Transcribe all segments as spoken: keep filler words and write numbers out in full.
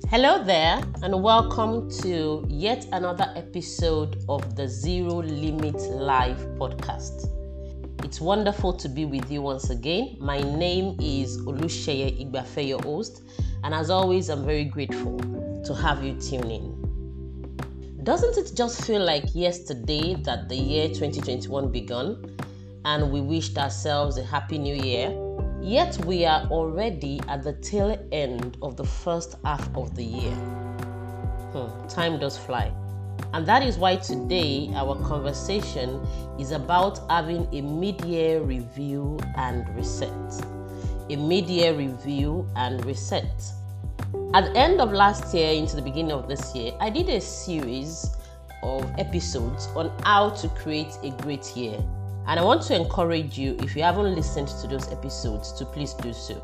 Hello there, and welcome to yet another episode of the Zero Limit Live podcast. It's wonderful to be with you once again. My name is Olusheye Igbafe, your host, and as always, I'm very grateful to have you tune in. Doesn't it just feel like yesterday that the year twenty twenty-one began, and we wished ourselves a happy new year? Yet we are already at the tail end of the first half of the year. Hmm, time does fly. And that is why today our conversation is about having a mid-year review and reset. A mid-year review and reset. At the end of last year into the beginning of this year, I did a series of episodes on how to create a great year. And I want to encourage you, if you haven't listened to those episodes, to please do so.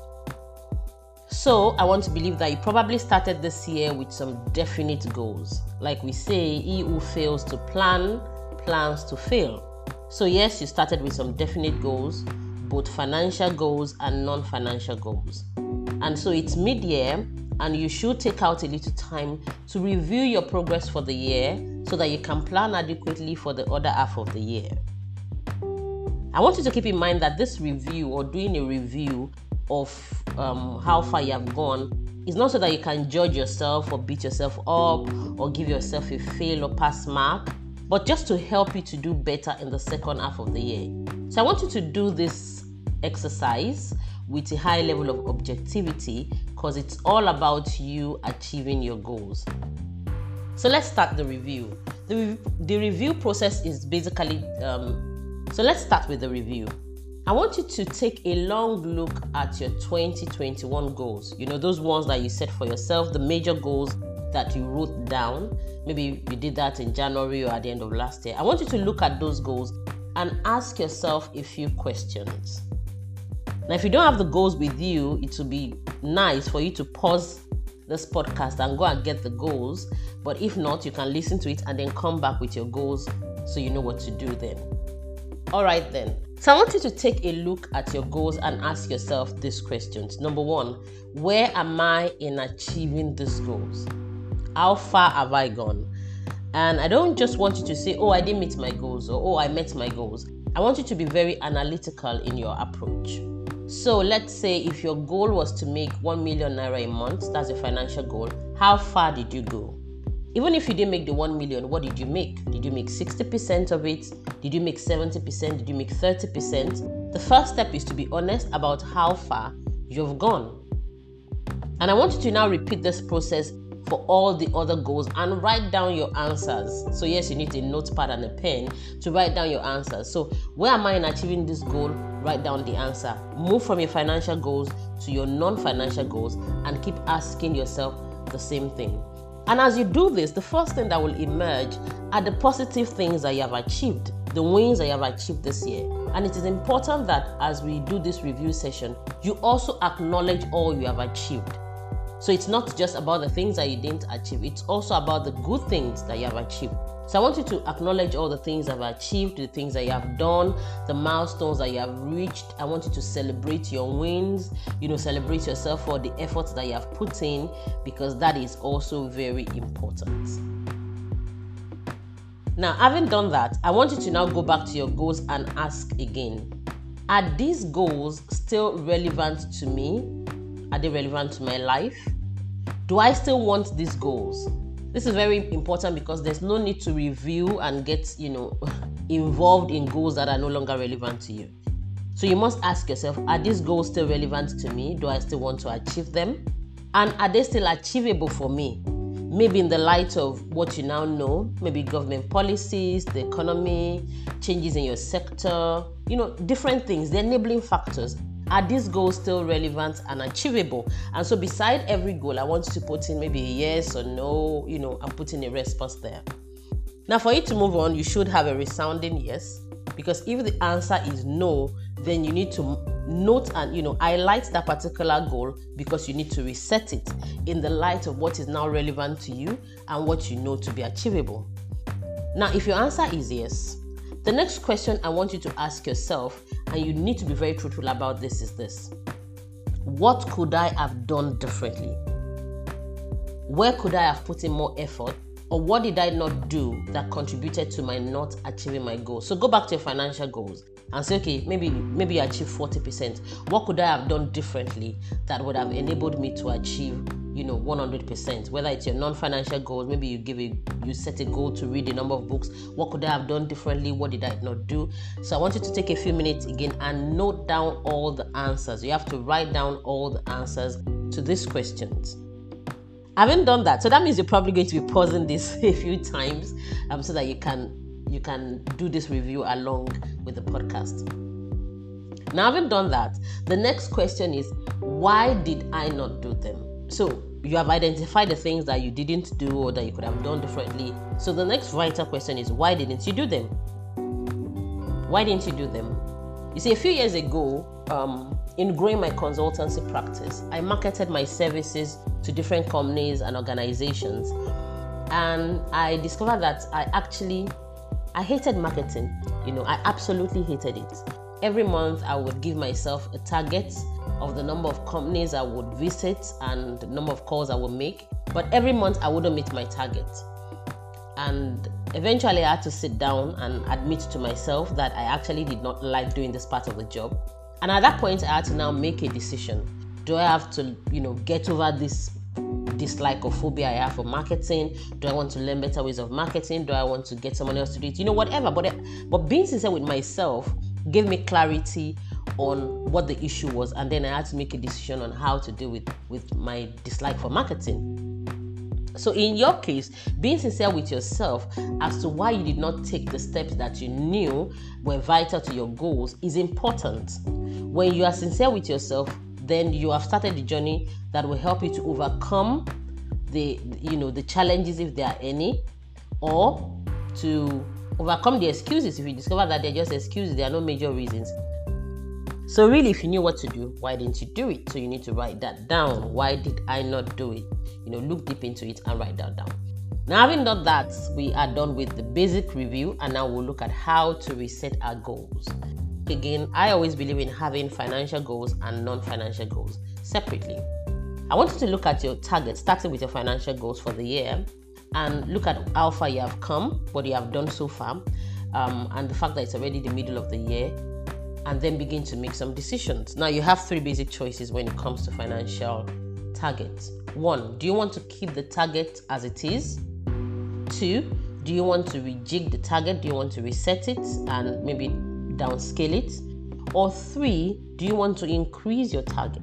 So I want to believe that you probably started this year with some definite goals. Like we say, he who fails to plan, plans to fail. So yes, you started with some definite goals, both financial goals and non-financial goals. And so it's mid-year, and you should take out a little time to review your progress for the year so that you can plan adequately for the other half of the year. I want you to keep in mind that this review, or doing a review of um, how far you have gone, is not so that you can judge yourself or beat yourself up or give yourself a fail or pass mark, but just to help you to do better in the second half of the year. So I want you to do this exercise with a high level of objectivity, because it's all about you achieving your goals. So let's start the review. The, re- the review process is basically um, So let's start with the review. I want you to take a long look at your twenty twenty-one goals. You know, those ones that you set for yourself, the major goals that you wrote down. Maybe you did that in January or at the end of last year. I want you to look at those goals and ask yourself a few questions. Now, if you don't have the goals with you, it would be nice for you to pause this podcast and go and get the goals. But if not, you can listen to it and then come back with your goals so you know what to do then. All right then. So I want you to take a look at your goals and ask yourself these questions. Number one, where am I in achieving these goals? How far have I gone? And I don't just want you to say, oh, I didn't meet my goals, or oh, I met my goals. I want you to be very analytical in your approach. So let's say if your goal was to make one million naira a month, that's a financial goal, how far did you go? Even if you didn't make the one million, what did you make? Did you make sixty percent of it? Did you make seventy percent? Did you make thirty percent? The first step is to be honest about how far you've gone. And I want you to now repeat this process for all the other goals and write down your answers. So yes, you need a notepad and a pen to write down your answers. So where am I in achieving this goal? Write down the answer. Move from your financial goals to your non-financial goals and keep asking yourself the same thing. And as you do this, the first thing that will emerge are the positive things that you have achieved, the wins that you have achieved this year. And it is important that as we do this review session, you also acknowledge all you have achieved. So it's not just about the things that you didn't achieve, it's also about the good things that you have achieved. So I want you to acknowledge all the things that you have achieved, the things that you have done, the milestones that you have reached. I want you to celebrate your wins, you know, celebrate yourself for the efforts that you have put in, because that is also very important. Now, having done that, I want you to now go back to your goals and ask again, are these goals still relevant to me? Are they relevant to my life? Do I still want these goals? This is very important because there's no need to review and get, you know, involved in goals that are no longer relevant to you. So you must ask yourself, are these goals still relevant to me? Do I still want to achieve them? And are they still achievable for me? Maybe in the light of what you now know, maybe government policies, the economy, changes in your sector, you know, different things, the enabling factors. Are these goals still relevant and achievable? And so beside every goal, I want you to put in maybe a yes or no, you know, and put in a response there. Now, for you to move on, you should have a resounding yes, because if the answer is no, then you need to note and, you know, highlight that particular goal, because you need to reset it in the light of what is now relevant to you and what you know to be achievable. Now, if your answer is yes, the next question I want you to ask yourself, and you need to be very truthful about this, is this: what could I have done differently? where could I have put in more effort, or what did I not do that contributed to my not achieving my goals? So go back to your financial goals and say, okay, maybe maybe you achieved forty percent. What could I have done differently that would have enabled me to achieve, you know, one hundred percent? Whether it's your non-financial goals, maybe you give a you set a goal to read a number of books. What could I have done differently? What did I not do? So I want you to take a few minutes again and note down all the answers. You have to write down all the answers to these questions. I haven't done that, so that means you're probably going to be pausing this a few times um, so that you can you can do this review along with the podcast. Now, having done that, the next question is, why did I not do them? So you have identified the things that you didn't do or that you could have done differently. So the next vital question is, why didn't you do them? Why didn't you do them? You see, a few years ago, um, in growing my consultancy practice, I marketed my services to different companies and organizations. And I discovered that I actually, I hated marketing. You know, I absolutely hated it. Every month I would give myself a target of the number of companies I would visit and the number of calls I would make. But every month I wouldn't meet my target. And eventually I had to sit down and admit to myself that I actually did not like doing this part of the job. And at that point I had to now make a decision. Do I have to, you know, get over this dislike or phobia I have for marketing? Do I want to learn better ways of marketing? Do I want to get someone else to do it? You know, whatever. But, but being sincere with myself gave me clarity on what the issue was. And then I had to make a decision on how to deal with, with my dislike for marketing. So in your case, being sincere with yourself as to why you did not take the steps that you knew were vital to your goals is important. When you are sincere with yourself, then you have started the journey that will help you to overcome the, you know, the challenges if there are any, or to overcome the excuses if you discover that they're just excuses, there are no major reasons. So really, if you knew what to do, why didn't you do it? So you need to write that down. Why did I not do it? You know, look deep into it and write that down. Now, having done that, we are done with the basic review, and now we'll look at how to reset our goals. Again, I always believe in having financial goals and non-financial goals separately. I want you to look at your targets, starting with your financial goals for the year, and look at how far you have come, what you have done so far, um, and the fact that it's already the middle of the year, and then begin to make some decisions. Now, you have three basic choices when it comes to financial targets. One, do you want to keep the target as it is? Two, do you want to rejig the target? Do you want to reset it and maybe downscale it? Or three, do you want to increase your target?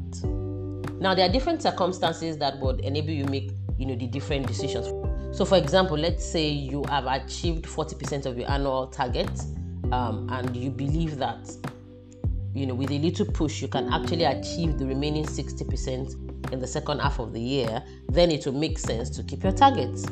Now, there are different circumstances that would enable you make, you know, the different decisions. So, for example, let's say you have achieved forty percent of your annual target, um, and you believe that, you know, with a little push, you can actually achieve the remaining sixty percent in the second half of the year. Then it will make sense to keep your targets.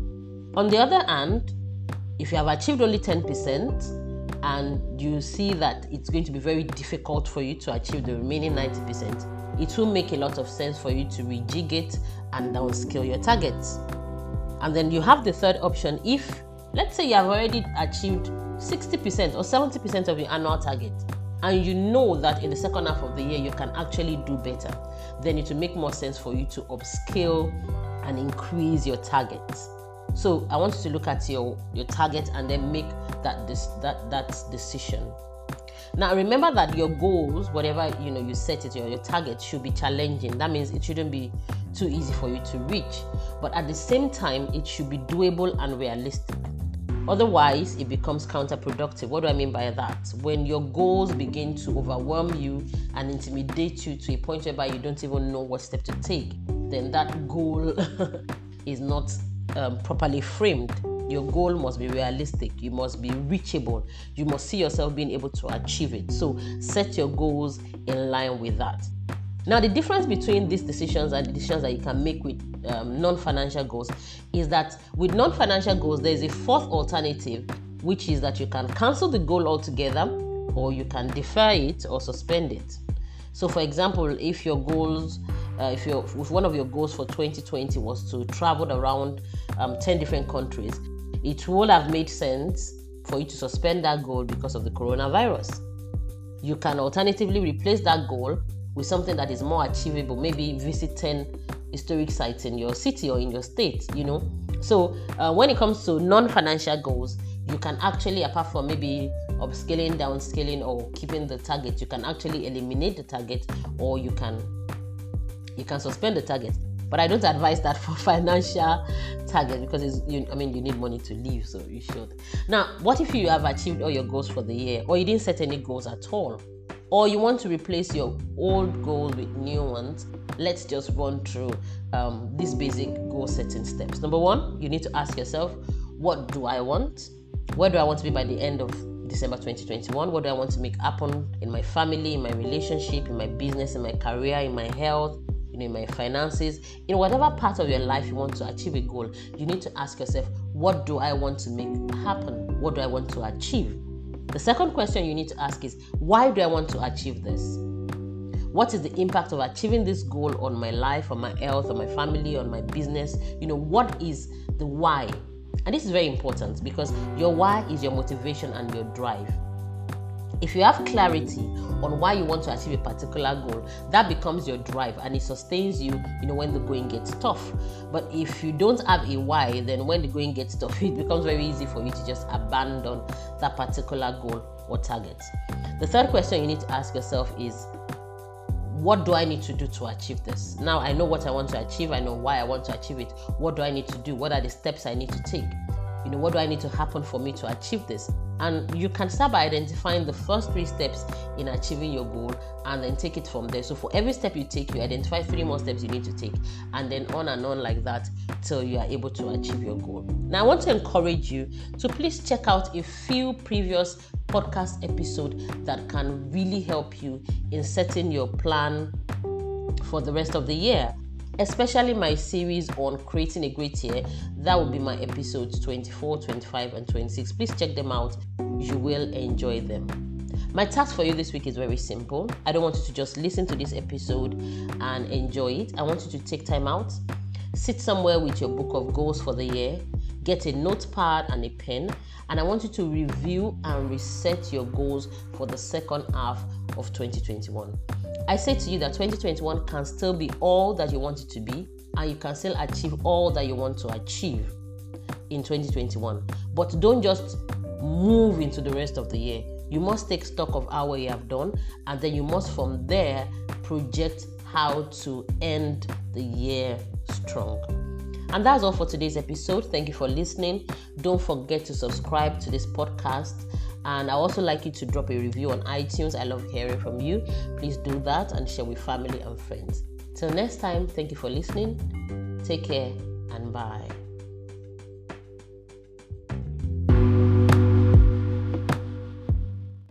On the other hand, if you have achieved only ten percent and you see that it's going to be very difficult for you to achieve the remaining ninety percent, it will make a lot of sense for you to rejig it and downscale your targets. And then you have the third option. If, let's say, you have already achieved sixty percent or seventy percent of your annual target, and you know that in the second half of the year you can actually do better, then it will make more sense for you to upscale and increase your targets. So I want you to look at your, your target and then make that, this, that, that decision. Now, remember that your goals, whatever you know you set it, your, your target should be challenging. That means it shouldn't be too easy for you to reach. But at the same time, it should be doable and realistic. Otherwise, it becomes counterproductive. What do I mean by that? When your goals begin to overwhelm you and intimidate you to a point whereby you don't even know what step to take, then that goal is not um, properly framed. Your goal must be realistic. You must be reachable. You must see yourself being able to achieve it. So set your goals in line with that. Now, the difference between these decisions and the decisions that you can make with um, non-financial goals is that with non-financial goals, there is a fourth alternative, which is that you can cancel the goal altogether, or you can defer it or suspend it. So, for example, if your goals, uh, if, your, if one of your goals for twenty twenty was to travel around um, ten different countries, it would have made sense for you to suspend that goal because of the coronavirus. You can alternatively replace that goal with something that is more achievable, maybe visit ten historic sites in your city or in your state, you know. So uh, when it comes to non-financial goals, you can actually, apart from maybe upscaling, downscaling, or keeping the target, you can actually eliminate the target, or you can you can suspend the target. But I don't advise that for financial target, because it's, you, I mean, you need money to live, so you should. Now, what if you have achieved all your goals for the year, or you didn't set any goals at all, or you want to replace your old goals with new ones? Let's just run through um, these basic goal setting steps. Number one, you need to ask yourself, what do I want? Where do I want to be by the end of December twenty twenty-one? What do I want to make happen in my family, in my relationship, in my business, in my career, in my health, you know, in my finances, in whatever part of your life you want to achieve a goal? You need to ask yourself, what do I want to make happen? What do I want to achieve? The second question you need to ask is, why do I want to achieve this? What is the impact of achieving this goal on my life, on my health, on my family, on my business? You know, what is the why? And this is very important, because your why is your motivation and your drive. If you have clarity on why you want to achieve a particular goal, that becomes your drive, and it sustains you, you know, when the going gets tough. But if you don't have a why, then when the going gets tough, it becomes very easy for you to just abandon that particular goal or target. The third question you need to ask yourself is, what do I need to do to achieve this? Now I know what I want to achieve. I know why I want to achieve it. What do I need to do? What are the steps I need to take? You know, what do I need to happen for me to achieve this? And you can start by identifying the first three steps in achieving your goal, and then take it from there. So for every step you take, you identify three more steps you need to take, and then on and on like that till you are able to achieve your goal. Now I want to encourage you to please check out a few previous podcast episodes that can really help you in setting your plan for the rest of the year, especially my series on creating a great year. That will be my episodes twenty-four, twenty-five, and twenty-six. Please check them out. You will enjoy them. My task for you this week is very simple. I don't want you to just listen to this episode and enjoy it. I want you to take time out, sit somewhere with your book of goals for the year, get a notepad and a pen, and I want you to review and reset your goals for the second half of twenty twenty-one. I say to you that twenty twenty-one can still be all that you want it to be, and you can still achieve all that you want to achieve in twenty twenty-one. But don't just move into the rest of the year. You must take stock of how well you have done, and then you must from there project how to end the year strong. And that's all for today's episode. Thank you for listening. Don't forget to subscribe to this podcast. And I also like you to drop a review on iTunes. I love hearing from you. Please do that and share with family and friends. Till next time, thank you for listening. Take care and bye.